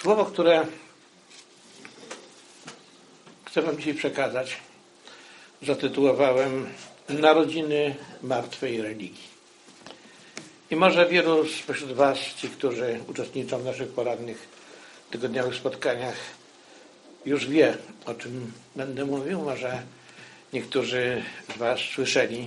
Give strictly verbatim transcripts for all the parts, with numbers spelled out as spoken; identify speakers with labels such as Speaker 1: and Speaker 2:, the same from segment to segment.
Speaker 1: Słowo, które chcę wam dzisiaj przekazać, zatytułowałem Narodziny martwej religii. I może wielu spośród was, ci, którzy uczestniczą w naszych porannych tygodniowych spotkaniach, już wie, o czym będę mówił. Może niektórzy z was słyszeli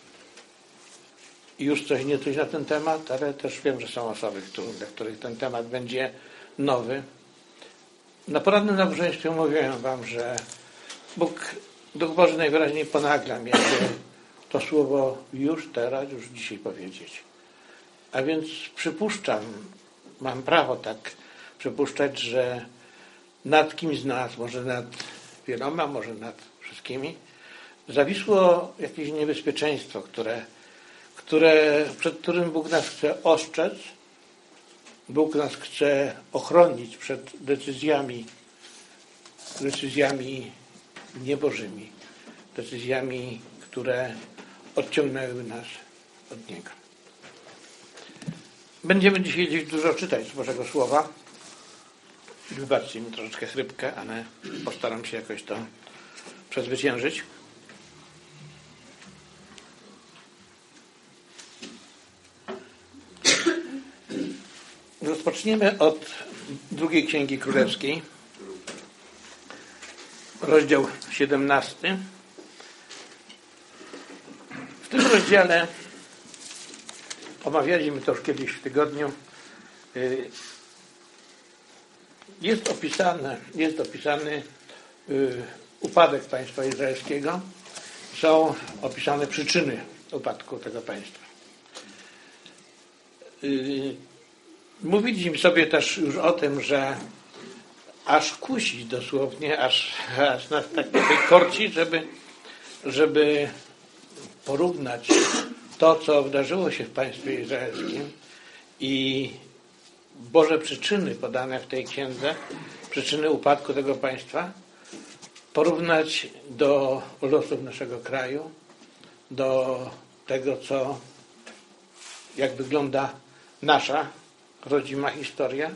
Speaker 1: już coś nie coś na ten temat, ale też wiem, że są osoby, dla których ten temat będzie nowy. Na porannym nabożeństwie mówiłem wam, że Bóg, Duch Boży najwyraźniej ponagla mnie, aby to słowo już teraz, już dzisiaj powiedzieć. A więc przypuszczam, mam prawo tak przypuszczać, że nad kimś z nas, może nad wieloma, może nad wszystkimi, zawisło jakieś niebezpieczeństwo, które, które, przed którym Bóg nas chce ostrzec. Bóg nas chce ochronić przed decyzjami, decyzjami niebożymi, decyzjami, które odciągnęły nas od Niego. Będziemy dzisiaj gdzieś dużo czytać z Bożego Słowa. Wybaczcie mi troszeczkę chrypkę, ale postaram się jakoś to przezwyciężyć. Rozpoczniemy od drugiej Księgi Królewskiej, rozdział siedemnasty. W tym rozdziale omawialiśmy to już kiedyś w tygodniu. Jest opisane, jest opisany upadek państwa izraelskiego. Są opisane przyczyny upadku tego państwa. Mówiliśmy sobie też już o tym, że aż kusi dosłownie, aż, aż nas tak korci, żeby, żeby porównać to, co wydarzyło się w państwie izraelskim i Boże przyczyny podane w tej księdze, przyczyny upadku tego państwa, porównać do losów naszego kraju, do tego, co, jak wygląda nasza rodzima historia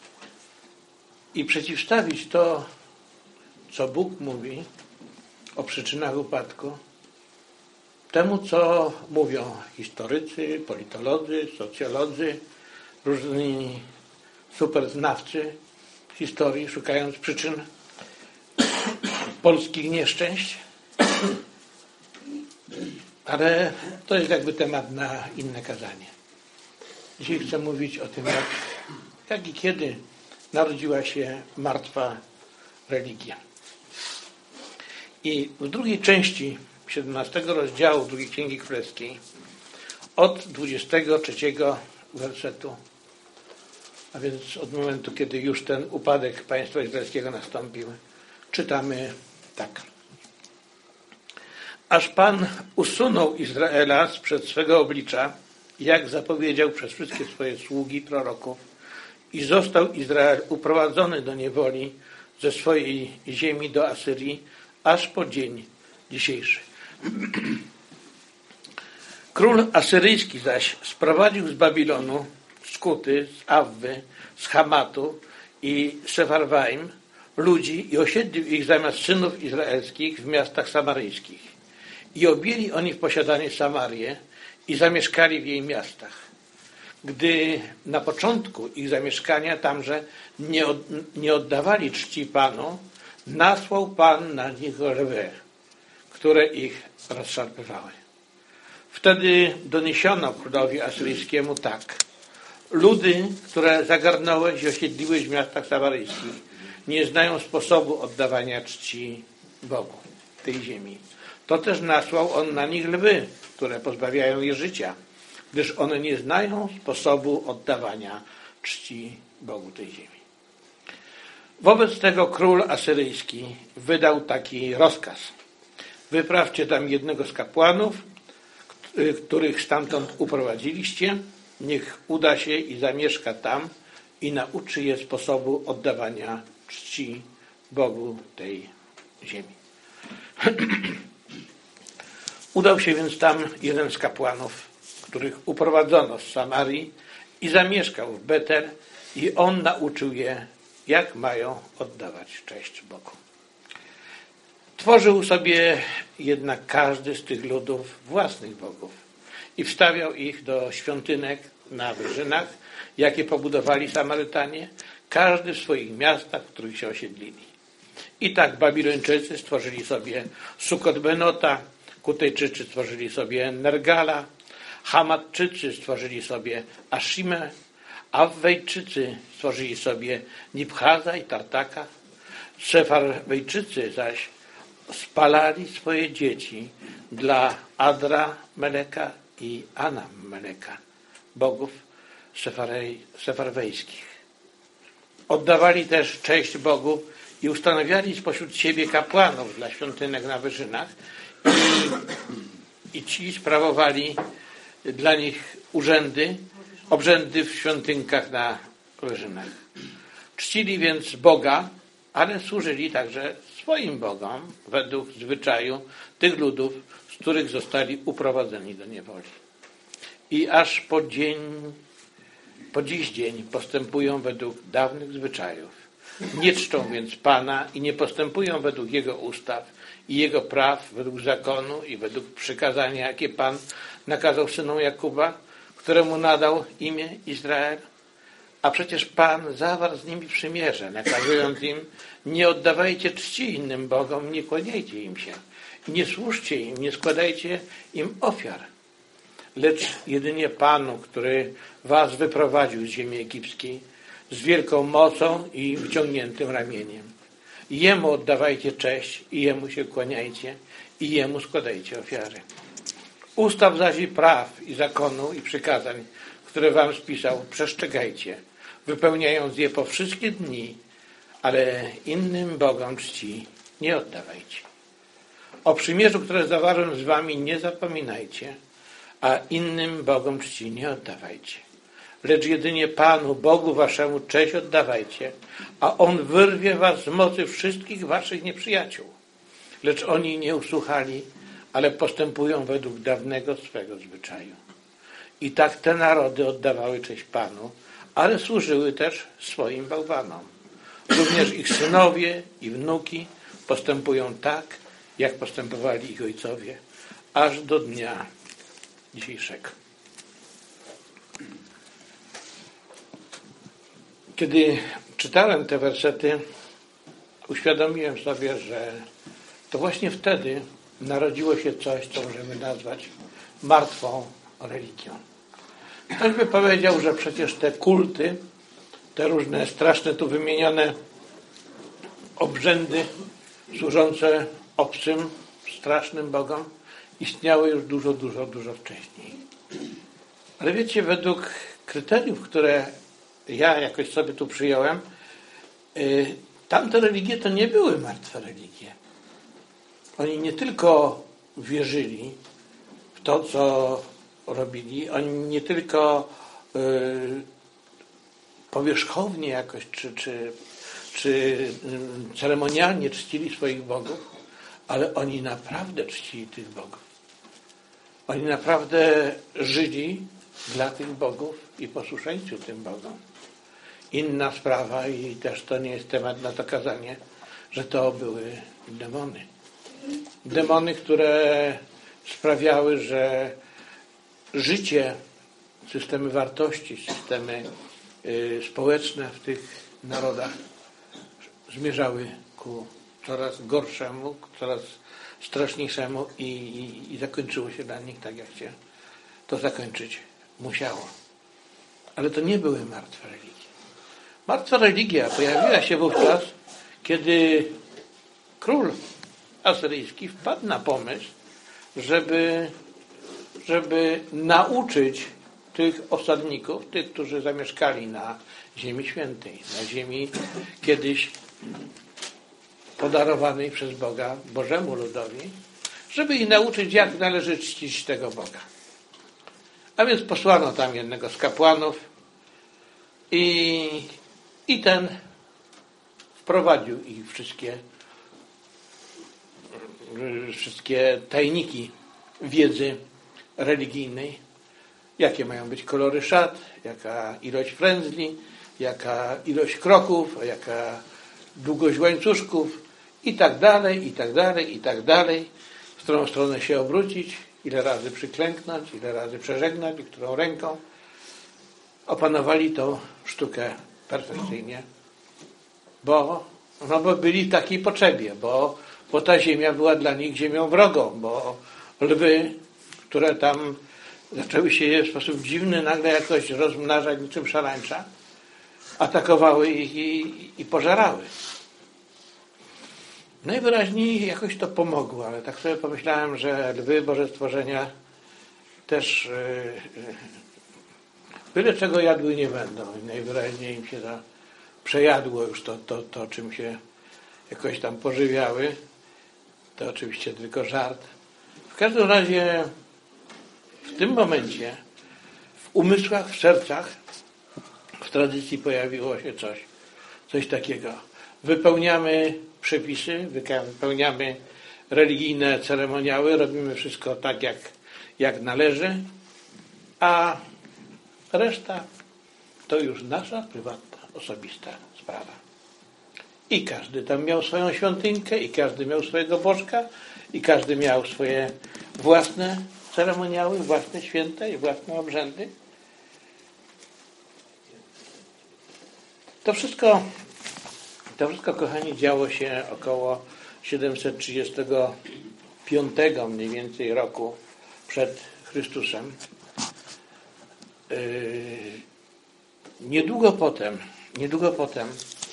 Speaker 1: i przeciwstawić to, co Bóg mówi o przyczynach upadku, temu, co mówią historycy, politolodzy, socjolodzy, różni superznawcy historii, szukając przyczyn polskich nieszczęść. Ale to jest jakby temat na inne kazanie. Dzisiaj chcę mówić o tym, jak, jak i kiedy narodziła się martwa religia. I w drugiej części siedemnastego rozdziału drugiej Księgi Królewskiej od dwudziestego trzeciego wersetu, a więc od momentu, kiedy już ten upadek państwa izraelskiego nastąpił, czytamy tak. Aż Pan usunął Izraela sprzed swego oblicza, jak zapowiedział przez wszystkie swoje sługi proroków, i został Izrael uprowadzony do niewoli ze swojej ziemi do Asyrii, aż po dzień dzisiejszy. Król asyryjski zaś sprowadził z Babilonu, z Kuty, z Awwy, z Hamatu i Sefarwaim ludzi i osiedlił ich zamiast synów izraelskich w miastach samaryjskich. I objęli oni w posiadanie Samarię i zamieszkali w jej miastach. Gdy na początku ich zamieszkania tamże nie, od, nie oddawali czci Panu, nasłał Pan na nich lwy, które ich rozszarpywały. Wtedy doniesiono królowi asyryjskiemu tak. Ludy, które zagarnąłeś i osiedliłeś w miastach samaryjskich, nie znają sposobu oddawania czci Bogu tej ziemi. To też nasłał on na nich lwy, które pozbawiają je życia, gdyż one nie znają sposobu oddawania czci Bogu tej ziemi. Wobec tego król asyryjski wydał taki rozkaz. Wyprawcie tam jednego z kapłanów, których stamtąd uprowadziliście, niech uda się i zamieszka tam i nauczy je sposobu oddawania czci Bogu tej ziemi. Udał się więc tam jeden z kapłanów, których uprowadzono z Samarii i zamieszkał w Betel i on nauczył je, jak mają oddawać cześć Bogu. Tworzył sobie jednak każdy z tych ludów własnych bogów i wstawiał ich do świątynek na wyżynach, jakie pobudowali Samarytanie, każdy w swoich miastach, w których się osiedlili. I tak Babilończycy stworzyli sobie Sukot-Benota, Kutejczycy stworzyli sobie Nergala, Hamatczycy stworzyli sobie Ashimę, Awwejczycy stworzyli sobie Nibchaza i Tartaka, Sefarwejczycy zaś spalali swoje dzieci dla Adra Meleka i Anam Meleka, bogów sefarej, sefarwejskich. Oddawali też cześć Bogu i ustanawiali spośród siebie kapłanów dla świątynek na wyżynach i, i ci sprawowali dla nich urzędy, obrzędy w świątynkach na wyżynach. Czcili więc Boga, ale służyli także swoim bogom według zwyczaju tych ludów, z których zostali uprowadzeni do niewoli. I aż po dzień, po dziś dzień postępują według dawnych zwyczajów. Nie czczą więc Pana i nie postępują według Jego ustaw i Jego praw, według zakonu i według przykazania, jakie Pan nakazał synom Jakuba, któremu nadał imię Izrael. A przecież Pan zawarł z nimi przymierze, nakazując im: nie oddawajcie czci innym bogom, nie kłaniajcie im się, nie służcie im, nie składajcie im ofiar. Lecz jedynie Panu, który was wyprowadził z ziemi egipskiej, z wielką mocą i wyciągniętym ramieniem. Jemu oddawajcie cześć i Jemu się kłaniajcie i Jemu składajcie ofiary. Ustaw zaś i praw i zakonu i przykazań, które wam spisał, przestrzegajcie, wypełniając je po wszystkie dni, ale innym bogom czci nie oddawajcie. O przymierzu, które zawarłem z wami, nie zapominajcie, a innym bogom czci nie oddawajcie. Lecz jedynie Panu, Bogu waszemu, cześć oddawajcie, a On wyrwie was z mocy wszystkich waszych nieprzyjaciół. Lecz oni nie usłuchali, ale postępują według dawnego swego zwyczaju. I tak te narody oddawały cześć Panu, ale służyły też swoim bałwanom. Również ich synowie i wnuki postępują tak, jak postępowali ich ojcowie, aż do dnia dzisiejszego. Kiedy czytałem te wersety, uświadomiłem sobie, że to właśnie wtedy narodziło się coś, co możemy nazwać martwą religią. Ktoś by powiedział, że przecież te kulty, te różne straszne tu wymienione obrzędy służące obcym, strasznym bogom istniały już dużo, dużo, dużo wcześniej. Ale wiecie, według kryteriów, które ja jakoś sobie tu przyjąłem, yy, tamte religie to nie były martwe religie. Oni nie tylko wierzyli w to, co robili, oni nie tylko yy, powierzchownie jakoś, czy, czy, czy yy, ceremonialnie czcili swoich bogów, ale oni naprawdę czcili tych bogów. Oni naprawdę żyli dla tych bogów i posłuszeństwu tym bogom. Inna sprawa, i też to nie jest temat na to kazanie, że to były demony. Demony, które sprawiały, że życie, systemy wartości, systemy y, społeczne w tych narodach zmierzały ku coraz gorszemu, coraz straszniejszemu i, i, i zakończyło się dla nich tak, jak się to zakończyć musiało. Ale to nie były martwe religie. Martwa religia pojawiła się wówczas, kiedy król asyryjski wpadł na pomysł, żeby, żeby nauczyć tych osadników, tych, którzy zamieszkali na Ziemi Świętej, na ziemi kiedyś podarowanej przez Boga Bożemu ludowi, żeby ich nauczyć, jak należy czcić tego Boga. A więc posłano tam jednego z kapłanów i, i ten wprowadził ich wszystkie wszystkie tajniki wiedzy religijnej, jakie mają być kolory szat, jaka ilość frędzli, jaka ilość kroków, jaka długość łańcuszków i tak dalej, i tak dalej, i tak dalej. W którą stronę się obrócić, ile razy przyklęknąć, ile razy przeżegnać i którą ręką. Opanowali tą sztukę perfekcyjnie, bo, no bo byli w takiej potrzebie, bo, bo ta ziemia była dla nich ziemią wrogą, bo lwy, które tam zaczęły się w sposób dziwny nagle jakoś rozmnażać niczym szarańcza, atakowały ich i, i pożerały. Najwyraźniej jakoś to pomogło, ale tak sobie pomyślałem, że lwy, Boże stworzenia, też yy, byle czego jadły nie będą. I najwyraźniej im się to przejadło już to, to, to, czym się jakoś tam pożywiały. To oczywiście tylko żart. W każdym razie w tym momencie w umysłach, w sercach, w tradycji pojawiło się coś, coś takiego. Wypełniamy przepisy, wypełniamy religijne ceremoniały, robimy wszystko tak, jak, jak należy, a reszta to już nasza prywatna, osobista sprawa. I każdy tam miał swoją świątynkę, i każdy miał swojego bożka, i każdy miał swoje własne ceremoniały, własne święta i własne obrzędy. To wszystko, to wszystko, kochani, działo się około siedemset trzydziestego piątego mniej więcej roku przed Chrystusem. Yy, niedługo potem, niedługo potem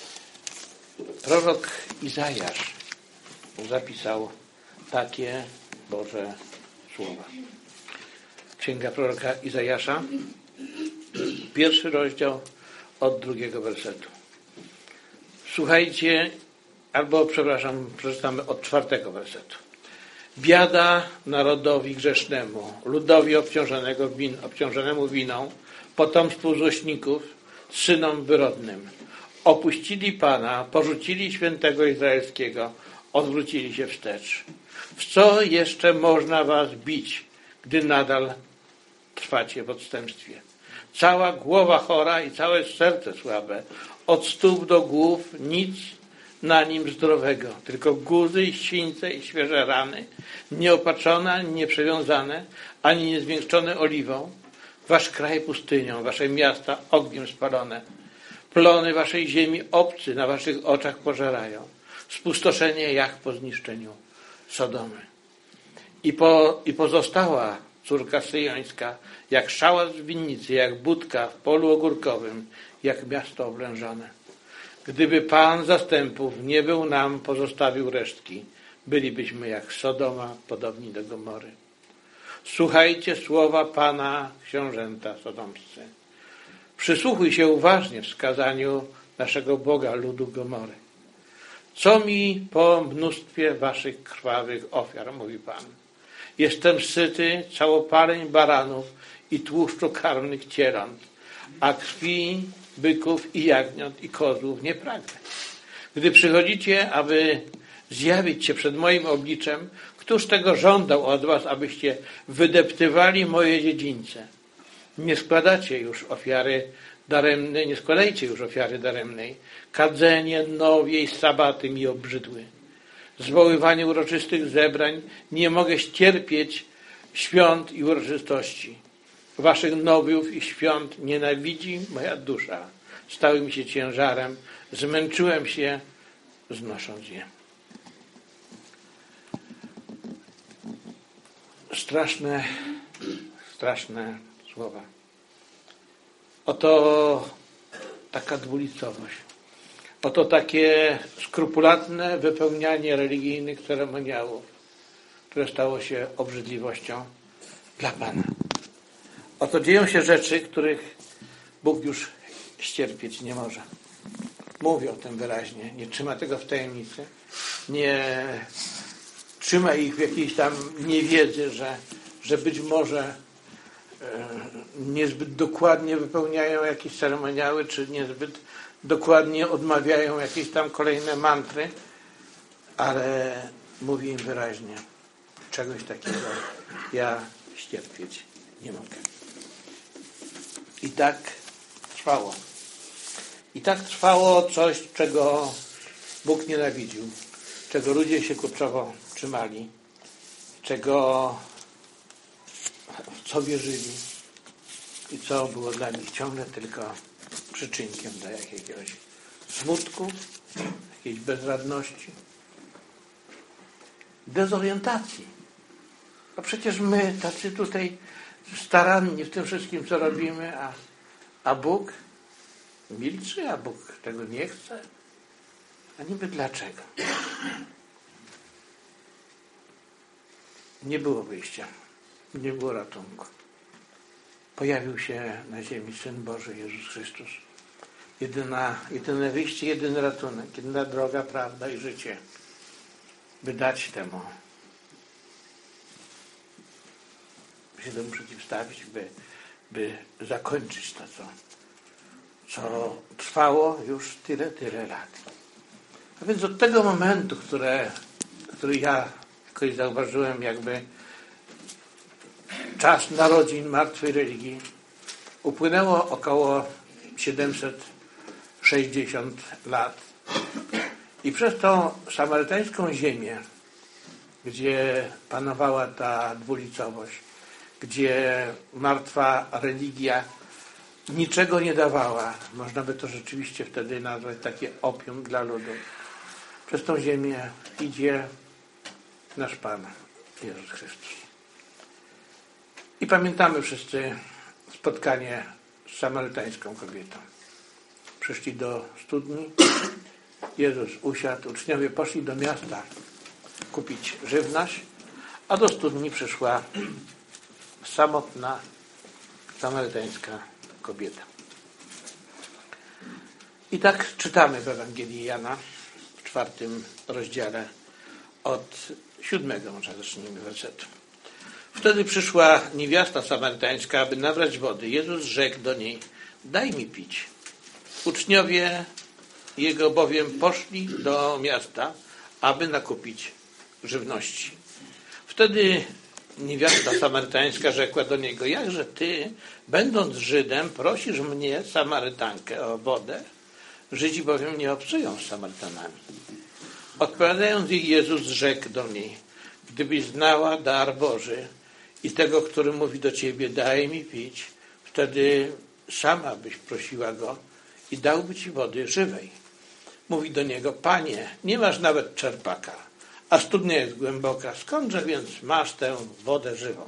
Speaker 1: prorok Izajasz zapisał takie Boże słowa. Księga proroka Izajasza, pierwszy rozdział od drugiego wersetu. Słuchajcie, albo przepraszam, przeczytamy od czwartego wersetu. Biada narodowi grzesznemu, ludowi obciążonego win, obciążonemu winą, potomstwu złośników, synom wyrodnym. Opuścili Pana, porzucili świętego Izraelskiego, odwrócili się wstecz. W co jeszcze można was bić, gdy nadal trwacie w odstępstwie? Cała głowa chora i całe serce słabe, od stóp do głów nic na nim zdrowego, tylko guzy i świńce i świeże rany, nieopatrzone, ani nieprzewiązane, ani niezwiększone oliwą. Wasz kraj pustynią, wasze miasta ogniem spalone. Plony waszej ziemi obcy na waszych oczach pożerają. Spustoszenie jak po zniszczeniu Sodomy. I, po, i pozostała córka syjońska, jak szałas w winnicy, jak budka w polu ogórkowym, jak miasto oblężone. Gdyby Pan zastępów nie był nam pozostawił resztki, bylibyśmy jak Sodoma, podobni do Gomory. Słuchajcie słowa Pana, książęta sodomscy. Przysłuchuj się uważnie wskazaniu naszego Boga, ludu Gomory. Co mi po mnóstwie waszych krwawych ofiar, mówi Pan. Jestem syty całopaleń baranów i tłuszczu karmnych cieląt, a krwi byków i jagniąt i kozłów nie pragnę. Gdy przychodzicie, aby zjawić się przed moim obliczem, któż tego żądał od was, abyście wydeptywali moje dziedzińce? Nie składacie już ofiary daremnej, nie składajcie już ofiary daremnej. Kadzenie, nowiej, sabaty mi obrzydły. Zwoływanie uroczystych zebrań, nie mogę ścierpieć świąt i uroczystości. Waszych nowiów i świąt nienawidzi moja dusza. Stały mi się ciężarem, zmęczyłem się, znosząc je. Straszne, straszne słowa. Oto taka dwulicowość. Oto takie skrupulatne wypełnianie religijnych ceremoniałów, które stało się obrzydliwością dla Pana. Oto dzieją się rzeczy, których Bóg już ścierpieć nie może. Mówi o tym wyraźnie. Nie trzyma tego w tajemnicy. Nie trzyma ich w jakiejś tam niewiedzy, że, że być może niezbyt dokładnie wypełniają jakieś ceremoniały, czy niezbyt dokładnie odmawiają jakieś tam kolejne mantry, ale mówi im wyraźnie, czegoś takiego ja ścierpieć nie mogę. I tak trwało. I tak trwało coś, czego Bóg nienawidził, czego ludzie się kurczowo trzymali, czego, w co wierzyli i co było dla nich ciągle tylko przyczynkiem do jakiegoś smutku, jakiejś bezradności, dezorientacji. A przecież my tacy tutaj staranni w tym wszystkim, co robimy, a, a Bóg milczy, a Bóg tego nie chce. A niby dlaczego? Nie było wyjścia. Nie było ratunku. Pojawił się na ziemi Syn Boży, Jezus Chrystus. Jedyna, jedyne wyjście, jedyny ratunek, jedyna droga, prawda i życie, by dać temu, by się temu przeciwstawić, by, by zakończyć to, co, co trwało już tyle, tyle lat. A więc od tego momentu, które, który ja jakoś zauważyłem, jakby czas narodzin martwej religii, upłynęło około siedemset sześćdziesiąt lat. I przez tą samarytańską ziemię, gdzie panowała ta dwulicowość, gdzie martwa religia niczego nie dawała, można by to rzeczywiście wtedy nazwać takie opium dla ludu, przez tą ziemię idzie nasz Pan Jezus Chrystus. I pamiętamy wszyscy spotkanie z samarytańską kobietą. Przyszli do studni, Jezus usiadł, uczniowie poszli do miasta kupić żywność, a do studni przyszła samotna samarytańska kobieta. I tak czytamy w Ewangelii Jana w czwartym rozdziale od siódmego, może zacznijmy wersetu. Wtedy przyszła niewiasta samarytańska, aby nabrać wody. Jezus rzekł do niej: daj mi pić. Uczniowie Jego bowiem poszli do miasta, aby nakupić żywności. Wtedy niewiasta samarytańska rzekła do Niego: jakże Ty, będąc Żydem, prosisz mnie, Samarytankę, o wodę? Żydzi bowiem nie obcują z Samarytanami. Odpowiadając jej, Jezus rzekł do niej: gdybyś znała dar Boży i tego, który mówi do Ciebie, daj mi pić, wtedy sama byś prosiła Go i dałby Ci wody żywej. Mówi do Niego: Panie, nie masz nawet czerpaka, a studnia jest głęboka. Skądże więc masz tę wodę żywą?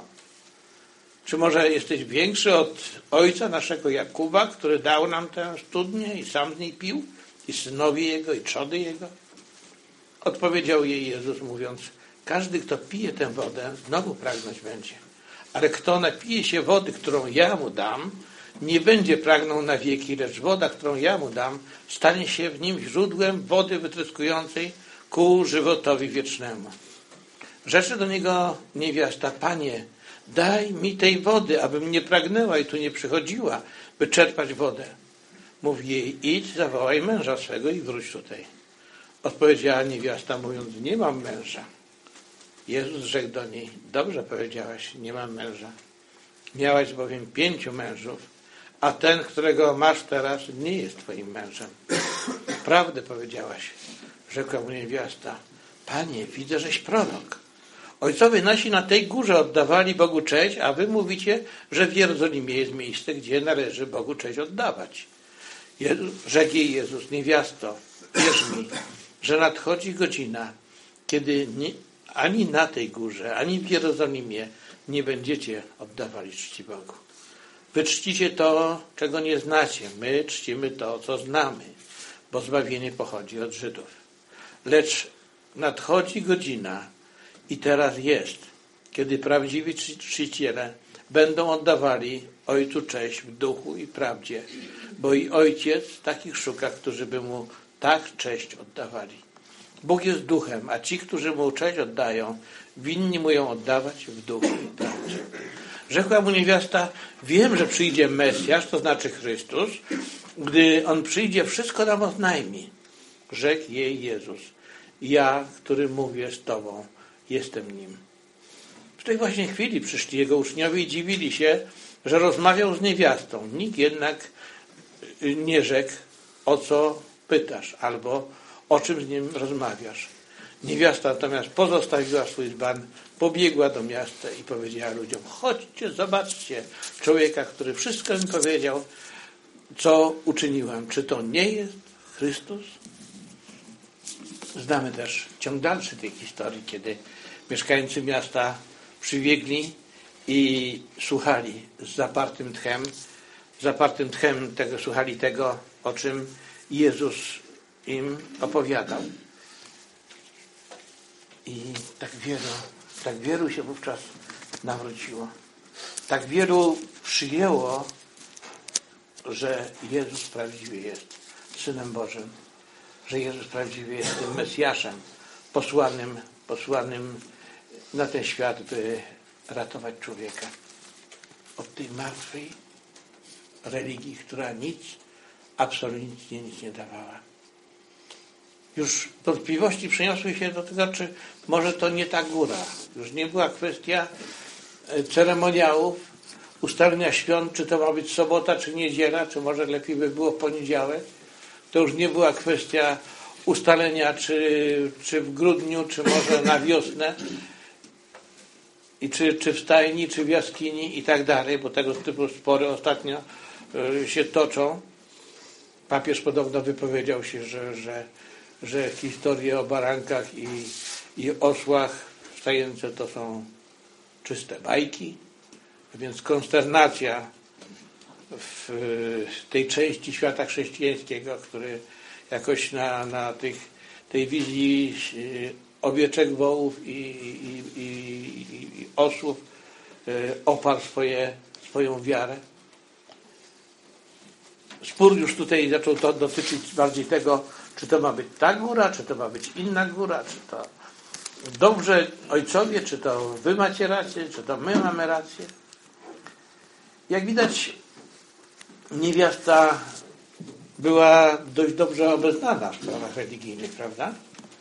Speaker 1: Czy może jesteś większy od ojca naszego Jakuba, który dał nam tę studnię i sam z niej pił, i synowie jego, i trzody jego? Odpowiedział jej Jezus, mówiąc: każdy, kto pije tę wodę, znowu pragnąć będzie. Ale kto napije się wody, którą ja mu dam, nie będzie pragnął na wieki, lecz woda, którą ja mu dam, stanie się w nim źródłem wody wytryskującej ku żywotowi wiecznemu. Rzeczy do niego niewiasta: Panie, daj mi tej wody, abym nie pragnęła i tu nie przychodziła, by czerpać wodę. Mówi jej: idź, zawołaj męża swego i wróć tutaj. Odpowiedziała niewiasta, mówiąc: nie mam męża. Jezus rzekł do niej: dobrze powiedziałaś, nie mam męża. Miałaś bowiem pięciu mężów, a ten, którego masz teraz, nie jest twoim mężem. Prawdę powiedziałaś, rzekła mu niewiasta. Panie, widzę, żeś prorok. Ojcowie nasi na tej górze oddawali Bogu cześć, a wy mówicie, że w Jerozolimie jest miejsce, gdzie należy Bogu cześć oddawać. Jezus, rzekł jej Jezus: niewiasto, wierz mi, że nadchodzi godzina, kiedy nie, ani na tej górze, ani w Jerozolimie nie będziecie oddawali czci Bogu. Wy czcicie to, czego nie znacie. My czcimy to, co znamy, bo zbawienie pochodzi od Żydów. Lecz nadchodzi godzina i teraz jest, kiedy prawdziwi czciciele będą oddawali Ojcu cześć w duchu i prawdzie, bo i Ojciec takich szuka, którzy by Mu tak cześć oddawali. Bóg jest duchem, a ci, którzy Mu cześć oddają, winni Mu ją oddawać w duchu i prawdzie. Rzekła mu niewiasta: wiem, że przyjdzie Mesjasz, to znaczy Chrystus. Gdy On przyjdzie, wszystko nam oznajmi. Rzekł jej Jezus: ja, który mówię z Tobą, jestem Nim. W tej właśnie chwili przyszli Jego uczniowie i dziwili się, że rozmawiał z niewiastą. Nikt jednak nie rzekł o co pytasz albo o czym z nim rozmawiasz. Niewiasta natomiast pozostawiła swój dzban, pobiegła do miasta i powiedziała ludziom: chodźcie, zobaczcie człowieka, który wszystko mi powiedział, co uczyniłem. Czy to nie jest Chrystus? Znamy też ciąg dalszy tej historii, kiedy mieszkańcy miasta przybiegli i słuchali z zapartym tchem, z zapartym tchem tego, słuchali tego, o czym Jezus im opowiadał. I tak wielu, tak wielu się wówczas nawróciło. Tak wielu przyjęło, że Jezus prawdziwie jest Synem Bożym, że Jezus prawdziwie jest tym Mesjaszem posłanym, posłanym na ten świat, by ratować człowieka od tej martwej religii, która nic, absolutnie nic nie dawała. Już wątpliwości przeniosły się do tego, czy może to nie ta góra. Już nie była kwestia ceremoniałów, ustalenia świąt, czy to ma być sobota, czy niedziela, czy może lepiej by było poniedziałek. To już nie była kwestia ustalenia, czy, czy w grudniu, czy może na wiosnę, i czy, czy w stajni, czy w jaskini i tak dalej, bo tego typu spory ostatnio się toczą. Papież podobno wypowiedział się, że, że, że historie o barankach i, i osłach w stajence to są czyste bajki, więc konsternacja w tej części świata chrześcijańskiego, który jakoś na, na tych, tej wizji owieczek, wołów i, i, i, i osłów oparł swoje, swoją wiarę. Spór już tutaj zaczął to dotyczyć bardziej tego, czy to ma być ta góra, czy to ma być inna góra, czy to dobrze ojcowie, czy to wy macie rację, czy to my mamy rację. Jak widać, niewiasta była dość dobrze obeznana w sprawach religijnych, prawda?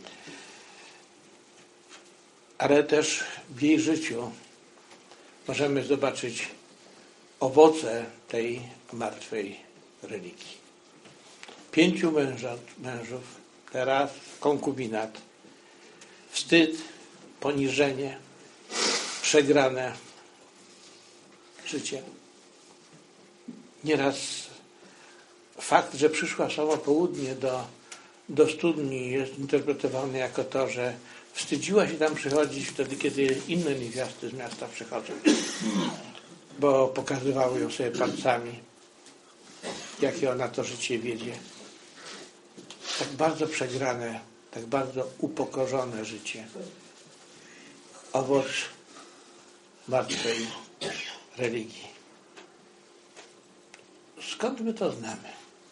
Speaker 1: Ale też w jej życiu możemy zobaczyć owoce tej martwej religii. Pięciu mężów, mężów, teraz konkubinat, wstyd, poniżenie, przegrane życie. Nieraz fakt, że przyszła samo południe do, do studni, jest interpretowany jako to, że wstydziła się tam przychodzić wtedy, kiedy inne niewiasty z miasta przychodzą, bo pokazywały ją sobie palcami, jakie ona to życie wiedzie. Tak bardzo przegrane, tak bardzo upokorzone życie. Owoc martwej religii. Skąd my to znamy?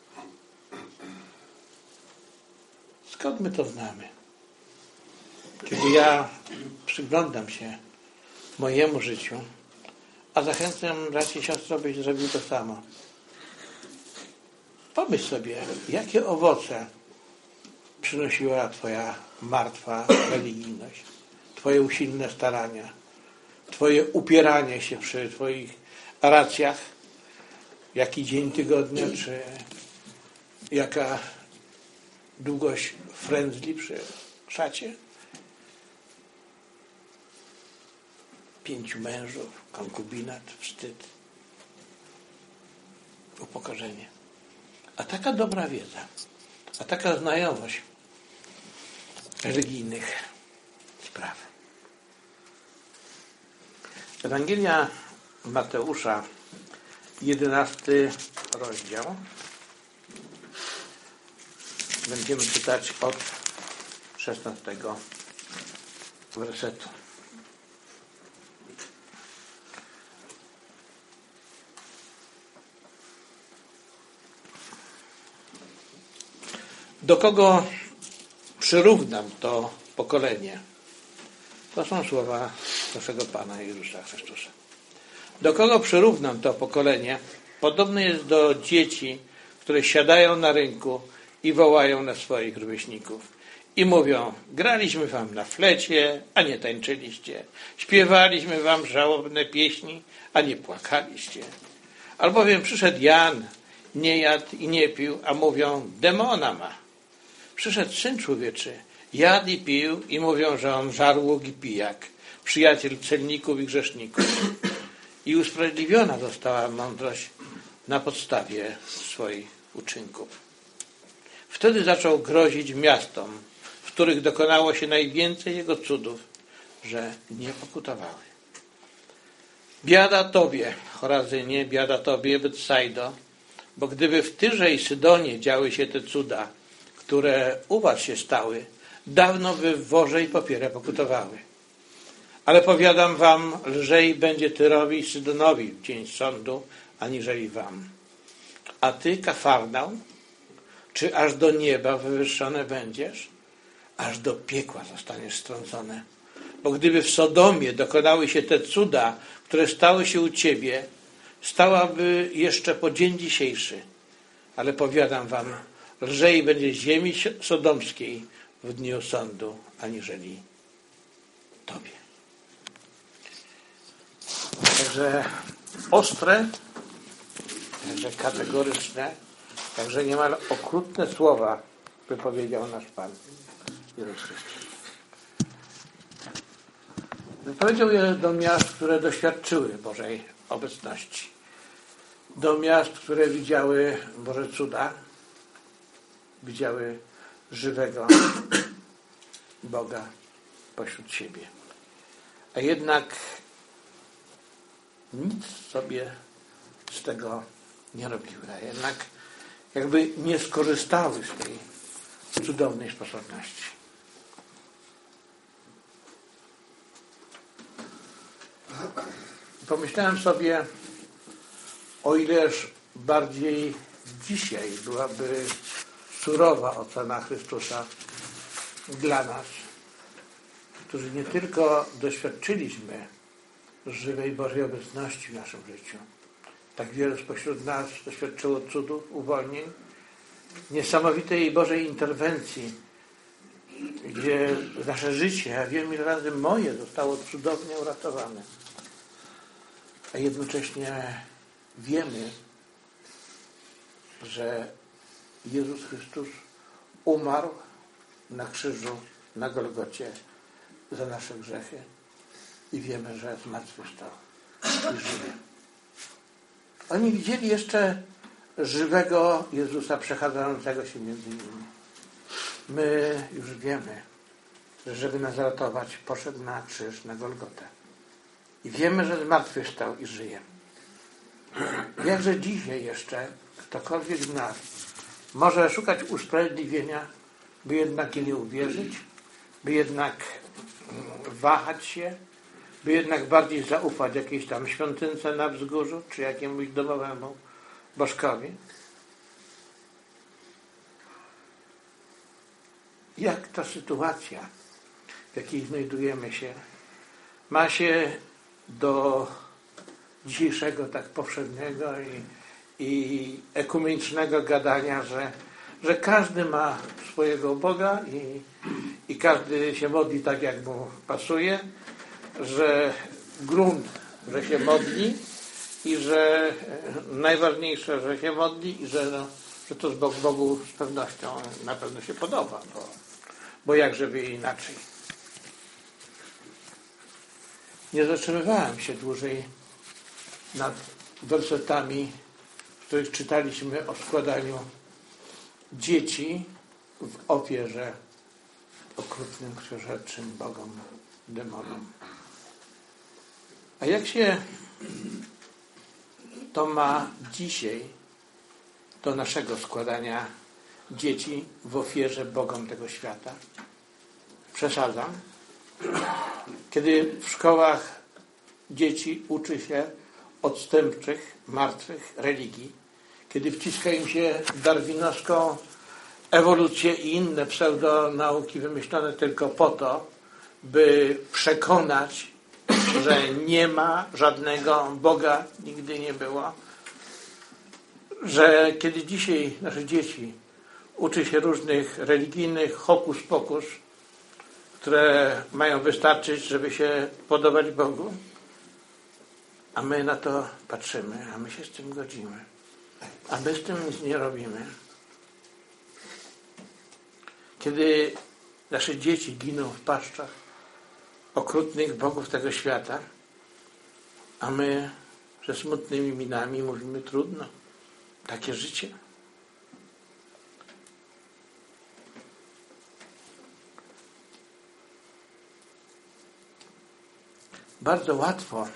Speaker 1: Skąd my to znamy? Kiedy ja przyglądam się mojemu życiu, a zachęcam braci i siostry, abyś zrobił to samo. Pomyśl sobie, jakie owoce przynosiła twoja martwa religijność, twoje usilne starania, twoje upieranie się przy twoich racjach, jaki dzień tygodnia, czy jaka długość frędzli przy szacie. Pięciu mężów, konkubinat, wstyd, upokorzenie. A taka dobra wiedza, a taka znajomość religijnych spraw. Ewangelia Mateusza, jedenasty rozdział. Będziemy czytać od szesnastego wersetu. Do kogo przyrównam to pokolenie? To są słowa naszego Pana Jezusa Chrystusa. Do kogo przyrównam to pokolenie? Podobne jest do dzieci, które siadają na rynku i wołają na swoich rówieśników. I mówią: graliśmy wam na flecie, a nie tańczyliście. Śpiewaliśmy wam żałobne pieśni, a nie płakaliście. Albowiem przyszedł Jan nie jadł i nie pił, a mówią, demona ma. Przyszedł Syn Człowieczy, jadł i pił i mówią, że on żarłok i pijak, przyjaciel celników i grzeszników. I usprawiedliwiona została mądrość na podstawie swoich uczynków. Wtedy zaczął grozić miastom, w których dokonało się najwięcej jego cudów, że nie pokutowały. Biada tobie, Chorazynie, biada tobie, Betsaido, bo gdyby w Tyrze i Sydonie działy się te cuda, które u was się stały, dawno by w worze i papierze pokutowały. Ale powiadam wam, lżej będzie Tyrowi i Sydonowi w dzień sądu, aniżeli wam. A ty, Kafarnaum, czy aż do nieba wywyższone będziesz? Aż do piekła zostaniesz strącone. Bo gdyby w Sodomie dokonały się te cuda, które stały się u ciebie, stałaby jeszcze po dzień dzisiejszy. Ale powiadam wam, lżej będzie ziemi sodomskiej w dniu sądu, aniżeli tobie. Także ostre, także kategoryczne, także niemal okrutne słowa wypowiedział nasz Pan Jezus Chrystus. Wypowiedział je do miast, które doświadczyły Bożej obecności. Do miast, które widziały Boże cuda, widziały żywego Boga pośród siebie. A jednak nic sobie z tego nie robiły. A jednak jakby nie skorzystały z tej cudownej sposobności. Pomyślałem sobie, o ileż bardziej dzisiaj byłaby surowa ocena Chrystusa dla nas, którzy nie tylko doświadczyliśmy żywej Bożej obecności w naszym życiu. Tak wielu spośród nas doświadczyło cudów, uwolnień, niesamowitej Bożej interwencji, gdzie nasze życie, a wiem ile razy moje, zostało cudownie uratowane. A jednocześnie wiemy, że Jezus Chrystus umarł na krzyżu, na Golgocie za nasze grzechy i wiemy, że zmartwychwstał i żyje. Oni widzieli jeszcze żywego Jezusa przechadzającego się między nimi. My już wiemy, że żeby nas ratować, poszedł na krzyż, na Golgotę. I wiemy, że zmartwychwstał i żyje. Jakże dzisiaj jeszcze ktokolwiek z nas może szukać usprawiedliwienia, by jednak nie uwierzyć, by jednak wahać się, by jednak bardziej zaufać jakiejś tam świątynce na wzgórzu, czy jakiemuś domowemu bożkowi. Jak ta sytuacja, w jakiej znajdujemy się, ma się do dzisiejszego tak powszedniego i, i ekumenicznego gadania, że, że każdy ma swojego Boga i, i każdy się modli tak, jak mu pasuje, że grunt, że się modli i że najważniejsze, że się modli i że, no, że to Bogu z pewnością na pewno się podoba, bo, bo jakżeby inaczej. Nie zatrzymywałem się dłużej nad wersetami, w których czytaliśmy o składaniu dzieci w ofierze okrutnym, krwiożerczym bogom, demonom. A jak się to ma dzisiaj do naszego składania dzieci w ofierze bogom tego świata? Przesadzam. Kiedy w szkołach dzieci uczy się odstępczych, martwych religii, kiedy wciska im się darwinowską ewolucję i inne pseudonauki wymyślone tylko po to, by przekonać, że nie ma żadnego Boga, nigdy nie było, że kiedy dzisiaj nasze dzieci uczy się różnych religijnych hokus pokus, które mają wystarczyć, żeby się podobać Bogu, a my na to patrzymy, a my się z tym godzimy. a my z tym nic nie robimy. Kiedy nasze dzieci giną w paszczach okrutnych bogów tego świata, a my ze smutnymi minami mówimy: trudno, takie życie. Bardzo łatwo,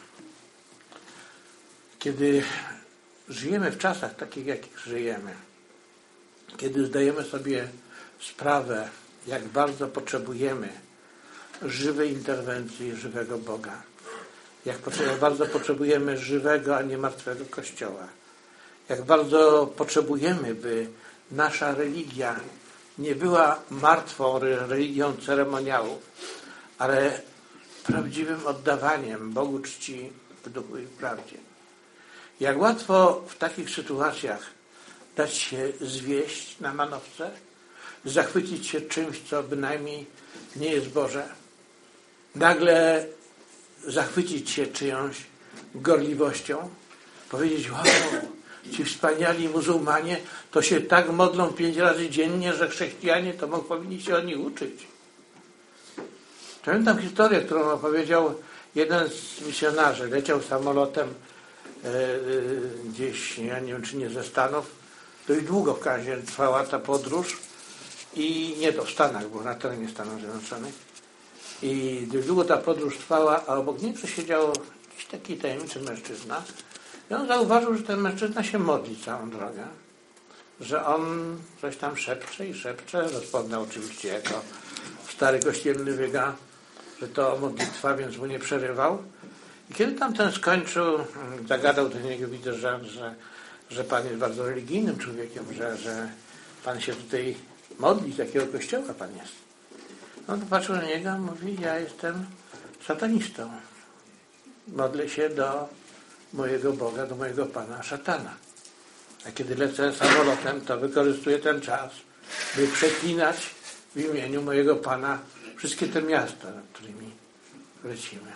Speaker 1: kiedy żyjemy w czasach takich, jakich żyjemy, kiedy zdajemy sobie sprawę, jak bardzo potrzebujemy żywej interwencji żywego Boga, jak bardzo potrzebujemy żywego, a nie martwego Kościoła, jak bardzo potrzebujemy, by nasza religia nie była martwą religią ceremoniałów, ale prawdziwym oddawaniem Bogu czci w duchu i w prawdzie. Jak łatwo w takich sytuacjach dać się zwieść na manowce, zachwycić się czymś, co bynajmniej nie jest Boże, nagle zachwycić się czyjąś gorliwością, powiedzieć: wow, ci wspaniali muzułmanie to się tak modlą pięć razy dziennie, że chrześcijanie to powinni się od nich uczyć. Pamiętam historię, którą opowiedział jeden z misjonarzy. Leciał samolotem e, e, gdzieś, ja nie wiem, czy nie ze Stanów. Dość długo w każdym razie trwała ta podróż i nie to w Stanach, bo na terenie Stanów Zjednoczonych. I dość długo ta podróż trwała, a obok niego siedział jakiś taki tajemniczy mężczyzna. I on zauważył, że ten mężczyzna się modli całą drogę. Że on coś tam szepcze i szepcze. Rozpoznał oczywiście jako stary kościelny wyga, że to modlitwa, więc mu nie przerywał. I kiedy tamten skończył, zagadał do niego: widzę, że, że, że pan jest bardzo religijnym człowiekiem, że, że pan się tutaj modli, z jakiego kościoła pan jest. On popatrzył na niego i mówi: ja jestem satanistą. Modlę się do mojego Boga, do mojego Pana szatana. A kiedy lecę samolotem, to wykorzystuję ten czas, by przeklinać w imieniu mojego Pana wszystkie te miasta, nad którymi lecimy.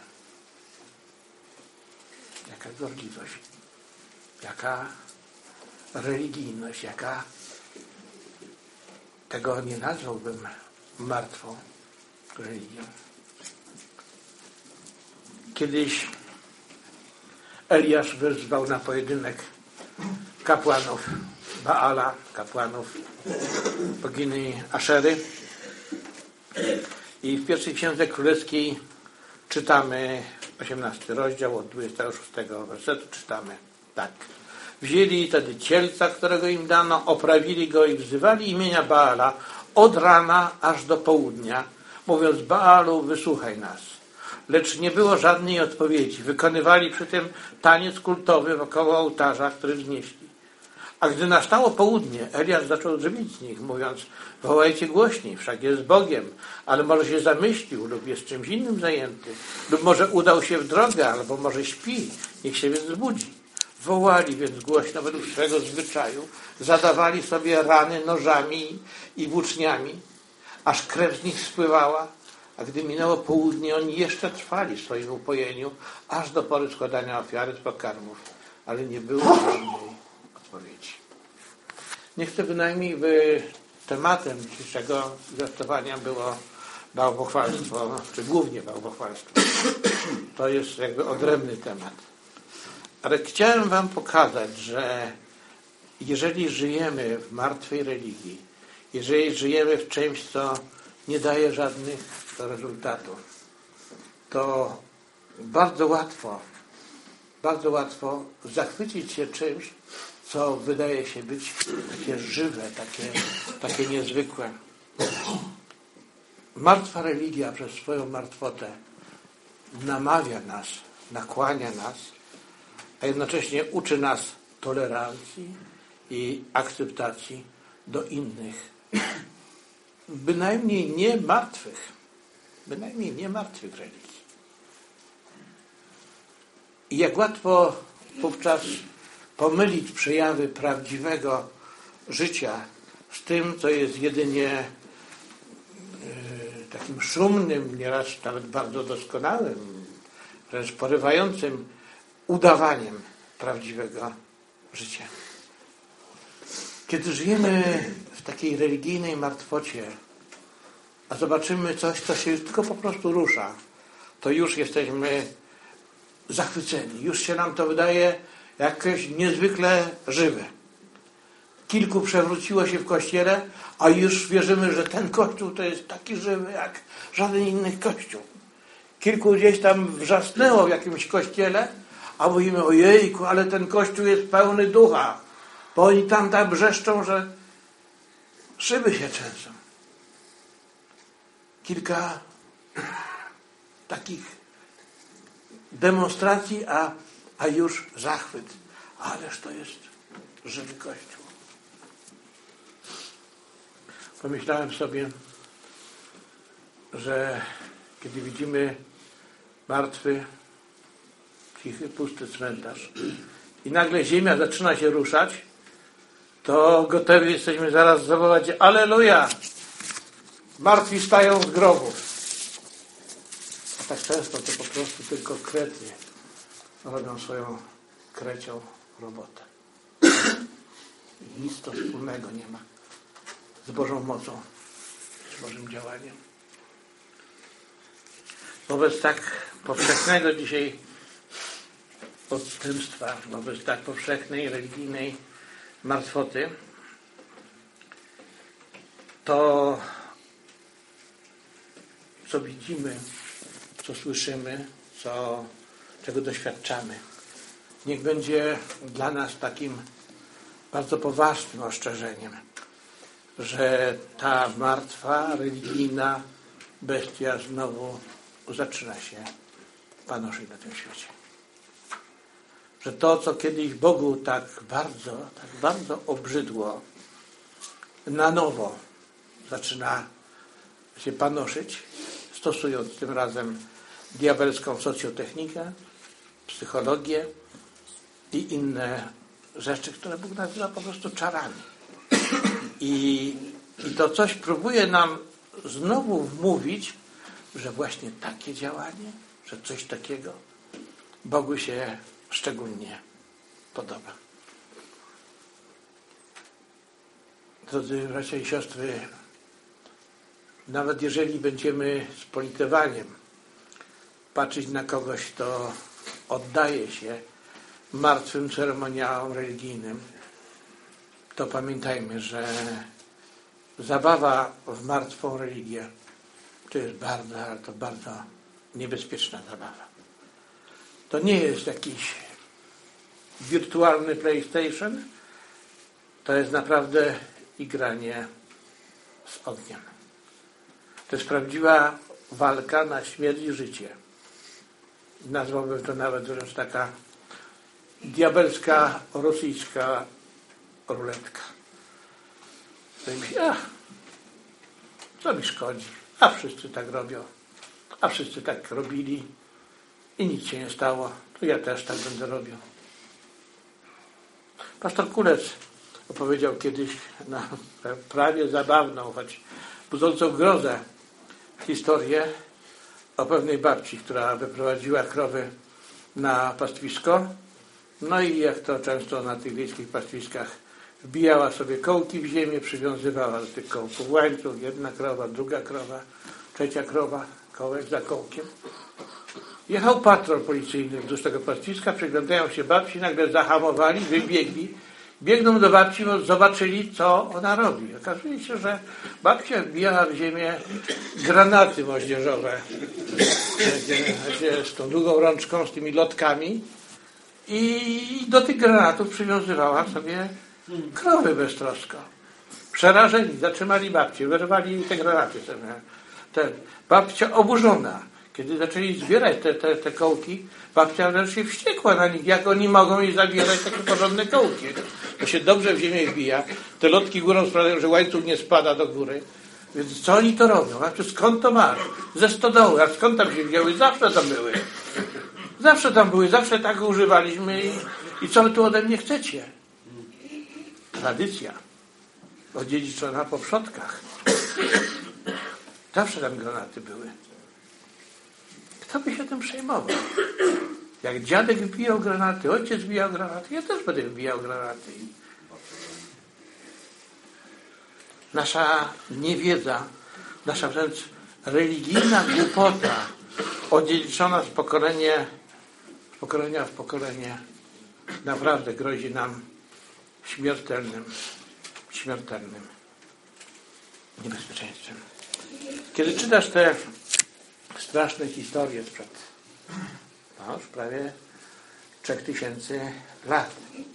Speaker 1: Jaka gorliwość, jaka religijność, jaka, tego nie nazwałbym martwą religią. Kiedyś Eliasz wezwał na pojedynek kapłanów Baala, kapłanów bogini Aszery. I w pierwszej księdze królewskiej czytamy, osiemnasty rozdział, od dwudziestego szóstego wersetu czytamy tak. Wzięli wtedy cielca, którego im dano, oprawili go i wzywali imienia Baala od rana aż do południa, mówiąc: Baalu, wysłuchaj nas. Lecz nie było żadnej odpowiedzi. Wykonywali przy tym taniec kultowy wokoło ołtarza, który wznieśli. A gdy nastało południe, Eliasz zaczął drwić z nich, mówiąc: wołajcie głośniej, wszak jest Bogiem, ale może się zamyślił lub jest czymś innym zajęty, lub może udał się w drogę, albo może śpi, niech się więc zbudzi. Wołali więc głośno według swego zwyczaju, zadawali sobie rany nożami i włóczniami, aż krew z nich spływała, a gdy minęło południe, oni jeszcze trwali w swoim upojeniu, aż do pory składania ofiary z pokarmów, ale nie było żadnej odpowiedzi. Nie chcę bynajmniej, by tematem dzisiejszego zwiastowania było bałwochwalstwo, czy głównie bałwochwalstwo. To jest jakby odrębny temat. Ale chciałem wam pokazać, że jeżeli żyjemy w martwej religii, jeżeli żyjemy w czymś, co nie daje żadnych rezultatów, to bardzo łatwo, bardzo łatwo zachwycić się czymś, co wydaje się być takie żywe, takie, takie niezwykłe. Martwa religia przez swoją martwotę namawia nas, nakłania nas, a jednocześnie uczy nas tolerancji i akceptacji do innych. Bynajmniej nie martwych, bynajmniej nie martwych religii. I jak łatwo wówczas pomylić przejawy prawdziwego życia z tym, co jest jedynie yy, takim szumnym, nieraz nawet bardzo doskonałym, wręcz porywającym udawaniem prawdziwego życia. Kiedy żyjemy w takiej religijnej martwocie, a zobaczymy coś, co się tylko po prostu rusza, to już jesteśmy zachwyceni. Już się nam to wydaje jakieś niezwykle żywe. Kilku przewróciło się w kościele, a już wierzymy, że ten kościół to jest taki żywy jak żaden inny kościół. Kilku gdzieś tam wrzasnęło w jakimś kościele, a mówimy, ojejku, ale ten kościół jest pełny ducha. Bo oni tam tak brzeszczą, że szyby się trzęsą. Kilka takich demonstracji, a, a już zachwyt. Ależ to jest żywy kościół. Pomyślałem sobie, że kiedy widzimy martwy, cichy, pusty cmentarz i nagle ziemia zaczyna się ruszać, to gotowi jesteśmy zaraz zawołać Alleluja! Martwi stają z grobów. A tak często to po prostu tylko krety robią swoją krecią robotę. Nic to wspólnego nie ma z Bożą mocą, z Bożym działaniem. Wobec tak powszechnego dzisiaj odstępstwa, wobec tak powszechnej religijnej martwoty, to co widzimy, co słyszymy, co, czego doświadczamy, niech będzie dla nas takim bardzo poważnym ostrzeżeniem, że ta martwa, religijna bestia znowu zaczyna się panoszyć na tym świecie. Że to, co kiedyś Bogu tak bardzo, tak bardzo obrzydło, na nowo zaczyna się panoszyć, stosując tym razem diabelską socjotechnikę, psychologię i inne rzeczy, które Bóg nazywa po prostu czarami. I, i to coś próbuje nam znowu wmówić, że właśnie takie działanie, że coś takiego Bogu się szczególnie podoba. Drodzy bracia i siostry, nawet jeżeli będziemy z politowaniem patrzeć na kogoś, kto oddaje się martwym ceremoniałom religijnym, to pamiętajmy, że zabawa w martwą religię to jest bardzo, ale to bardzo niebezpieczna zabawa. To nie jest jakiś wirtualny PlayStation, to jest naprawdę igranie z ogniem. To jest prawdziwa walka na śmierć i życie. Nazwałbym to nawet wręcz taka diabelska, rosyjska ruletka. To mi się, ach, co mi szkodzi? A wszyscy tak robią. A wszyscy tak robili i nic się nie stało. To ja też tak będę robił. Pastor Kulec opowiedział kiedyś na prawie zabawną, choć budzącą grozę historię o pewnej babci, która wyprowadziła krowy na pastwisko. No i jak to często na tych wiejskich pastwiskach, wbijała sobie kołki w ziemię, przywiązywała do tych kołków łańcuch, jedna krowa, druga krowa, trzecia krowa, kołek za kołkiem. Jechał patrol policyjny wzdłuż tego pastwiska, przyglądają się babci, nagle zahamowali, wybiegli, biegną do babci, bo zobaczyli, co ona robi. Okazuje się, że babcia wbijała w ziemię granaty moździerzowe z tą długą rączką, z tymi lotkami i do tych granatów przywiązywała sobie krowy beztrosko. Przerażeni, zatrzymali babcię, wyrwali te granaty. Ten, babcia oburzona. Kiedy zaczęli zbierać te, te, te kołki, babcia wręcz się wściekła na nich, jak oni mogą jej zabierać takie porządne kołki. To się dobrze w ziemię wbija. Te lotki górą sprawiają, że łańcuch nie spada do góry. Więc co oni to robią? A skąd to masz? Ze stodoły. A skąd tam się wzięły? Zawsze tam były. Zawsze tam były. Zawsze tak używaliśmy. I, i co wy tu ode mnie chcecie? Tradycja. Odziedziczona po przodkach. Zawsze tam granaty były. Kto by się tym przejmował? Jak dziadek wbijał granaty, ojciec wbijał granaty, ja też będę wbijał granaty. nasza niewiedza, nasza wręcz religijna głupota odziedziczona z pokolenia, z pokolenia w pokolenie naprawdę grozi nam śmiertelnym, śmiertelnym niebezpieczeństwem. Kiedy czytasz te straszne historie sprzed no, już prawie trzech tysięcy lat,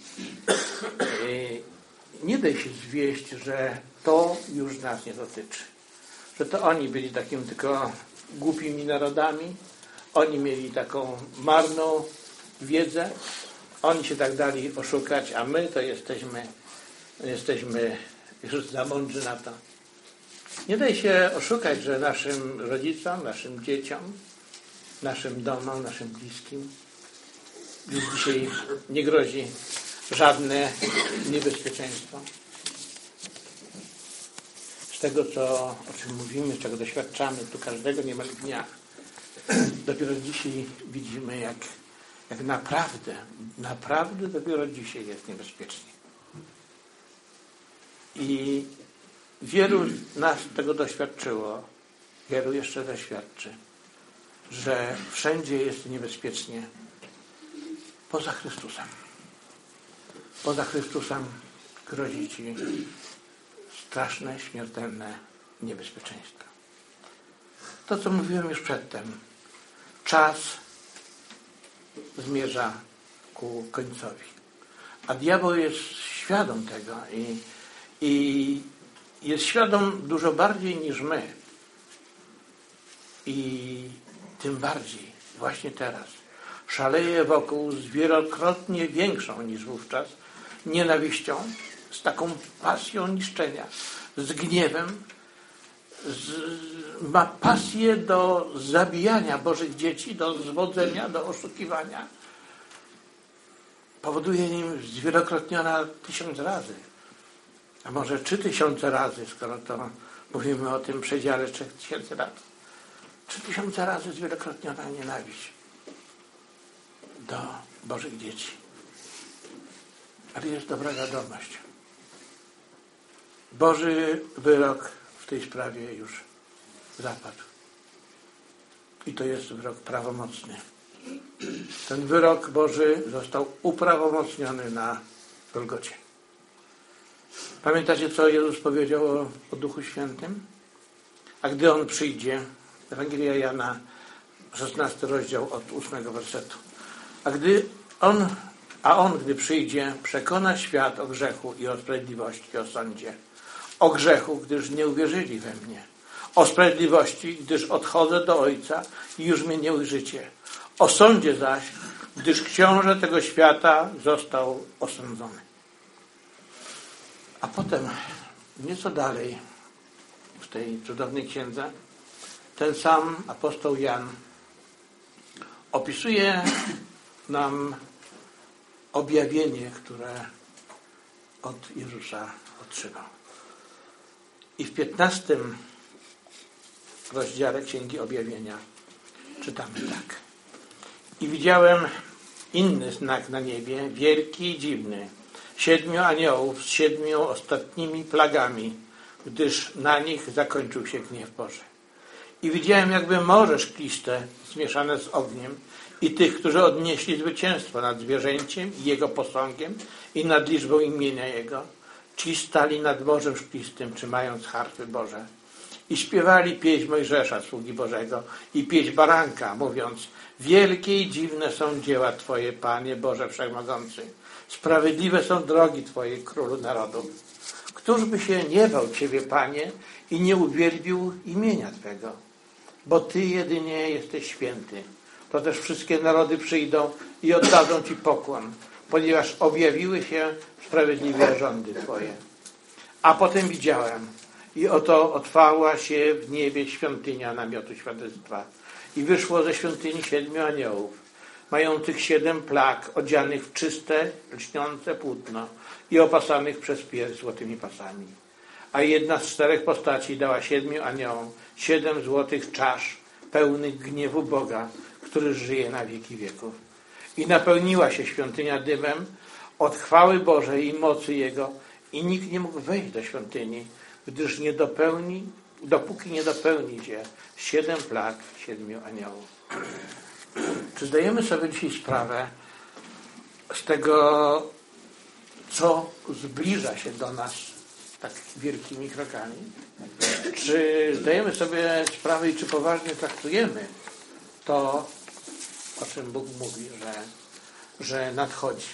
Speaker 1: nie daj się zwieść, że to już nas nie dotyczy. Że to oni byli takimi tylko głupimi narodami, oni mieli taką marną wiedzę, oni się tak dali oszukać, a my to jesteśmy, jesteśmy już za mądrzy na to. Nie daj się oszukać, że naszym rodzicom, naszym dzieciom, naszym domom, naszym bliskim już dzisiaj nie grozi żadne niebezpieczeństwo. Z tego, co, o czym mówimy, czego doświadczamy tu każdego niemal dnia, dopiero dzisiaj widzimy, jak, jak naprawdę, naprawdę dopiero dzisiaj jest niebezpiecznie. I wielu nas tego doświadczyło, wielu jeszcze doświadczy, że wszędzie jest niebezpiecznie poza Chrystusem. Poza Chrystusem grozi ci straszne, śmiertelne niebezpieczeństwo. To, co mówiłem już przedtem, czas zmierza ku końcowi. A diabeł jest świadom tego i, i jest świadom dużo bardziej niż my. I tym bardziej właśnie teraz szaleje wokół z wielokrotnie większą niż wówczas nienawiścią, z taką pasją niszczenia, z gniewem, z, ma pasję do zabijania Bożych dzieci, do zwodzenia, do oszukiwania. Powoduje nim zwielokrotniona tysiąc razy, a może trzy tysiące razy, skoro to mówimy o tym przedziale trzech tysięcy lat. Trzy tysiące razy zwielokrotniona nienawiść do Bożych dzieci. Ale jest dobra wiadomość. Boży wyrok w tej sprawie już zapadł. I to jest wyrok prawomocny. Ten wyrok Boży został uprawomocniony na Golgocie. Pamiętacie, co Jezus powiedział o, o Duchu Świętym? A gdy On przyjdzie, Ewangelia Jana, szesnasty rozdział od ósmego wersetu. A gdy On, a On, gdy przyjdzie, przekona świat o grzechu i o sprawiedliwości, i o sądzie. O grzechu, gdyż nie uwierzyli we mnie. O sprawiedliwości, gdyż odchodzę do Ojca i już mnie nie ujrzycie. O sądzie zaś, gdyż książę tego świata został osądzony. A potem, nieco dalej, w tej cudownej księdze, ten sam apostoł Jan opisuje nam objawienie, które od Jezusa otrzymał. I w piętnastym rozdziale Księgi Objawienia czytamy tak. I widziałem inny znak na niebie, wielki i dziwny, siedmiu aniołów z siedmiu ostatnimi plagami, gdyż na nich zakończył się gniew Boży. I widziałem jakby morze szkliste zmieszane z ogniem i tych, którzy odnieśli zwycięstwo nad zwierzęciem i jego posągiem i nad liczbą imienia jego. Ci stali nad morzem szklistym, trzymając harfy Boże. I śpiewali pieśń Mojżesza, sługi Bożego, i pieśń Baranka, mówiąc: wielkie i dziwne są dzieła Twoje, Panie Boże Wszechmogący. Sprawiedliwe są drogi Twoje, Królu narodów. Któż by się nie bał Ciebie, Panie, i nie uwielbił imienia Twego? Bo Ty jedynie jesteś święty. To też wszystkie narody przyjdą i oddadzą Ci pokłon, ponieważ objawiły się sprawiedliwe rządy Twoje. A potem widziałem, i oto otwarła się w niebie świątynia namiotu świadectwa. I wyszło ze świątyni siedmiu aniołów, mających siedem plag, odzianych w czyste, lśniące płótno i opasanych przez pierś złotymi pasami. A jedna z czterech postaci dała siedmiu aniołom siedem złotych czasz, pełnych gniewu Boga, który żyje na wieki wieków. I napełniła się świątynia dymem od chwały Bożej i mocy Jego, i nikt nie mógł wejść do świątyni, gdyż nie dopełni, dopóki nie dopełni się siedem plag siedmiu aniołów. Czy zdajemy sobie dzisiaj sprawę z tego, co zbliża się do nas tak wielkimi krokami? Czy zdajemy sobie sprawę i czy poważnie traktujemy to, o czym Bóg mówi, że, że nadchodzi?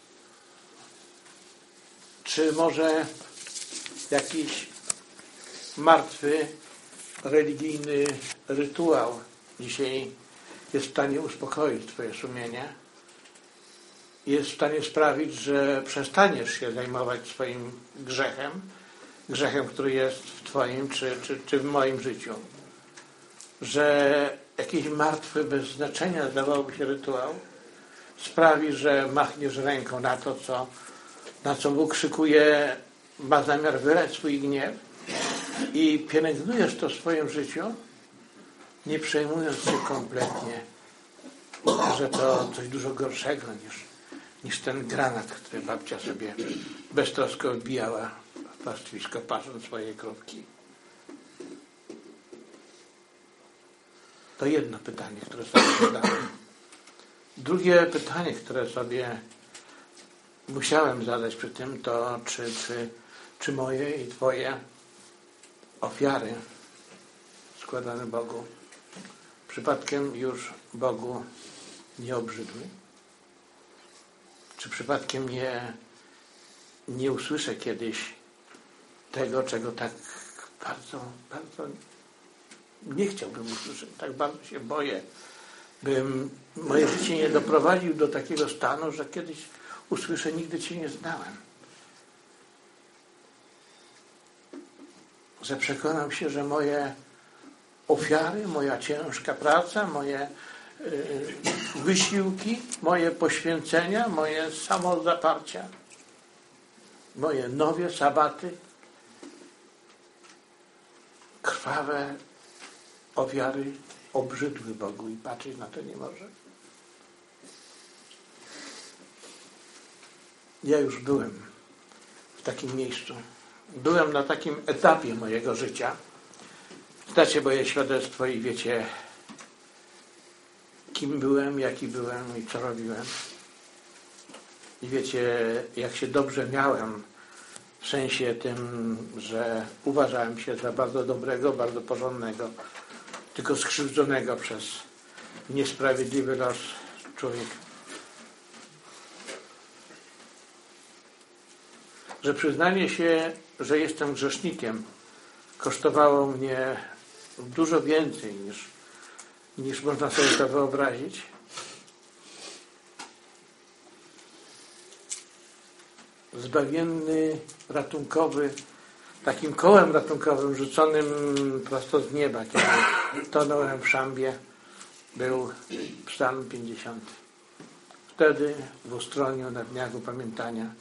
Speaker 1: Czy może jakiś martwy, religijny rytuał dzisiaj jest w stanie uspokoić Twoje sumienie? Jest w stanie sprawić, że przestaniesz się zajmować swoim grzechem, grzechem, który jest w Twoim czy, czy, czy w moim życiu. Że jakiś martwy, bez znaczenia zdawałoby się rytuał sprawi, że machniesz ręką na to, co, na co Bóg szykuje, ma zamiar wylać swój gniew i pielęgnujesz to w swoim życiu, nie przejmując się kompletnie, że to coś dużo gorszego niż, niż ten granat, który babcia sobie beztrosko wbijała w pastwisko, pasząc swoje krówki. To jedno pytanie, które sobie zadałem. Drugie pytanie, które sobie musiałem zadać przy tym, to czy, czy, czy moje i Twoje ofiary składane Bogu przypadkiem już Bogu nie obrzydły? Czy przypadkiem nie, nie usłyszę kiedyś tego, czego tak bardzo, bardzo nie chciałbym usłyszeć, tak bardzo się boję, bym moje życie nie doprowadził do takiego stanu, że kiedyś usłyszę: nigdy Cię nie znałem. Że przekonam się, że moje ofiary, moja ciężka praca, moje yy, wysiłki, moje poświęcenia, moje samozaparcia, moje nowe sabaty, krwawe ofiary obrzydły Bogu i patrzeć na to nie może. Ja już byłem w takim miejscu. Byłem na takim etapie mojego życia. Znacie moje świadectwo i wiecie, kim byłem, jaki byłem i co robiłem. I wiecie, jak się dobrze miałem, w sensie tym, że uważałem się za bardzo dobrego, bardzo porządnego, tylko skrzywdzonego przez niesprawiedliwy los człowieka. Że przyznanie się, że jestem grzesznikiem, kosztowało mnie dużo więcej niż, niż można sobie to wyobrazić. Zbawienny, ratunkowy, takim kołem ratunkowym rzuconym prosto z nieba, kiedy tonąłem w szambie, był Psalm pięćdziesiąty. Wtedy w ustroniu na dniach upamiętania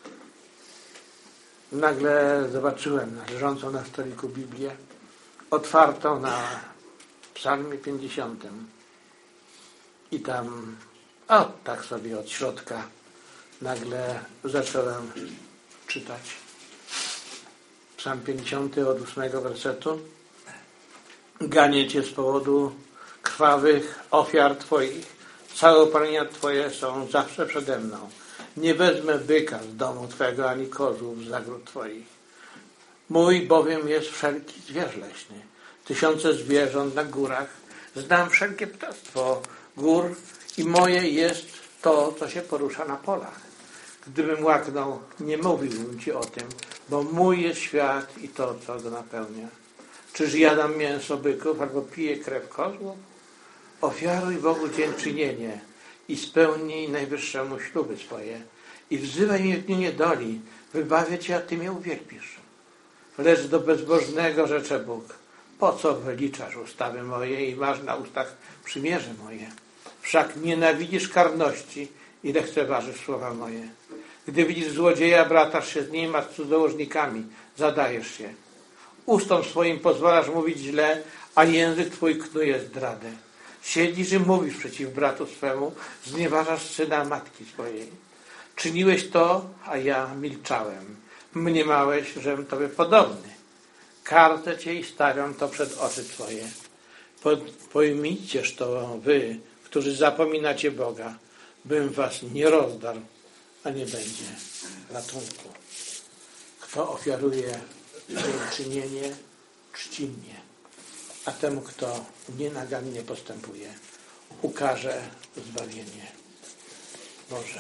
Speaker 1: nagle zobaczyłem leżącą na stoliku Biblię, otwartą na Psalmie pięćdziesiątym. I tam, o tak sobie od środka, nagle zacząłem czytać. Psalm pięćdziesiąty od ósmego wersetu. Ganię Cię z powodu krwawych ofiar Twoich. Całe upalenia Twoje są zawsze przede mną. Nie wezmę byka z domu Twego, ani kozłów z zagród Twoich. Mój bowiem jest wszelki zwierz leśny. Tysiące zwierząt na górach. Znam wszelkie ptactwo gór i moje jest to, co się porusza na polach. Gdybym łaknął, nie mówiłbym Ci o tym, bo mój jest świat i to, co go napełnia. Czyż jadam mięso byków albo piję krew kozłów? Ofiaruj Bogu dziękczynienie i spełnij Najwyższemu śluby swoje i wzywaj mnie w dniu niedoli, wybawię Cię, a Ty mnie uwielbisz. Lecz do bezbożnego rzecze Bóg, po co wyliczasz ustawy moje i masz na ustach przymierze moje? Wszak nienawidzisz karności i lekceważysz słowa moje. Gdy widzisz złodzieja, bratasz się z nim, a z cudzołożnikami zadajesz się. Ustom swoim pozwalasz mówić źle, a język Twój knuje zdradę. Siedzisz i mówisz przeciw bratu swemu, znieważasz syna matki swojej. Czyniłeś to, a ja milczałem. Mniemałeś, żem Tobie podobny. kartę Cię i stawiam to przed oczy Twoje. Pojmijcież to wy, którzy zapominacie Boga, bym was nie rozdarł, a nie będzie ratunku. Kto ofiaruje czynienie, czci mnie, a temu, kto nienagannie postępuje, ukaże zbawienie Boże.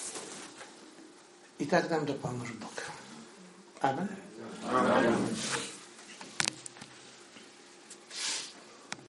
Speaker 1: I tak nam dopomóż Bóg. Amen. Amen.